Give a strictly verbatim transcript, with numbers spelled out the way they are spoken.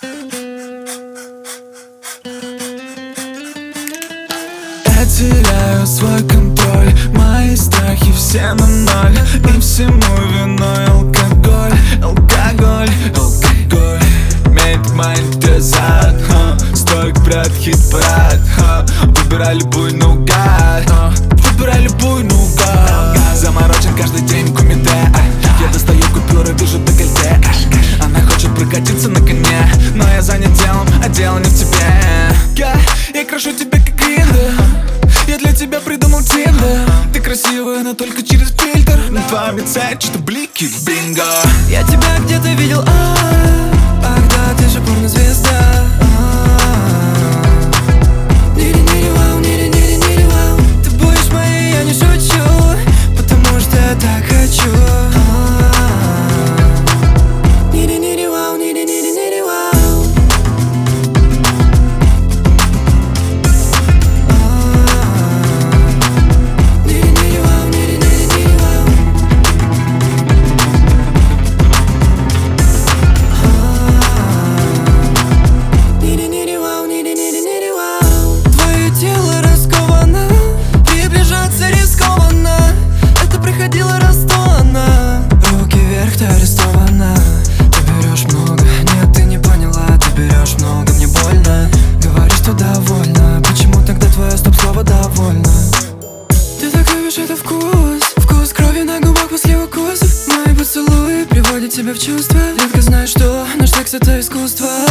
Я теряю свой контроль, мои страхи все на ноль, и всему виной алкоголь, алкоголь, алкоголь. Меняет монетизат, стоит брат, хит-парад, выбирай любую наугад, выбирай любую наугад. Заморочен каждый день кумите, я достаю купюры, вижу декольте. Она хочет прокатиться на коне, но я занят делом, а дело не в тебе. Я, я крашу тебя как гринда, я для тебя придумал Тиндер. Ты красивая, но только через фильтр. На твоем лице что-то блики, бинго. Я тебя где-то видел, а ах да, ты же порнозвезда. Нири-нири вау, нири-нири-нири вау. Ты будешь моей, я не шучу, потому что я так хочу. Нири-нири вау, нири-нири-нири вау. Нири-нири вау, нири-нири-нири вау. Нири-нири вау, нири-нири-нири вау. Твое тело расковано, приближаться рискованно. Это проходило расстроено. Руки вверх, ты арестована. Ты берешь много, нет, ты не поняла. Ты берешь много, мне больно. Говоришь, что довольна. Почему тогда твое стоп-слово довольно? Ты так любишь это вкус, вкус крови на губах после укусов. Мои поцелуи приводят тебя в чувство. Редко знаешь, что наш секс — это искусство.